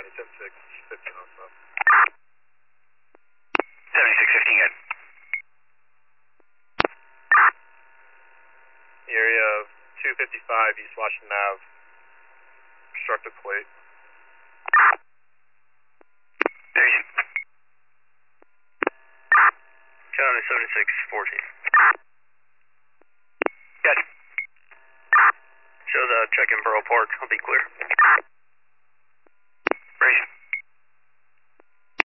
County, 10-6, 15 on stuff. 76-15, good. The area of 255 East Washington Ave, constructed plate. There you go. County 76-14. Good. Show the check in Borough Park. I'll be clear.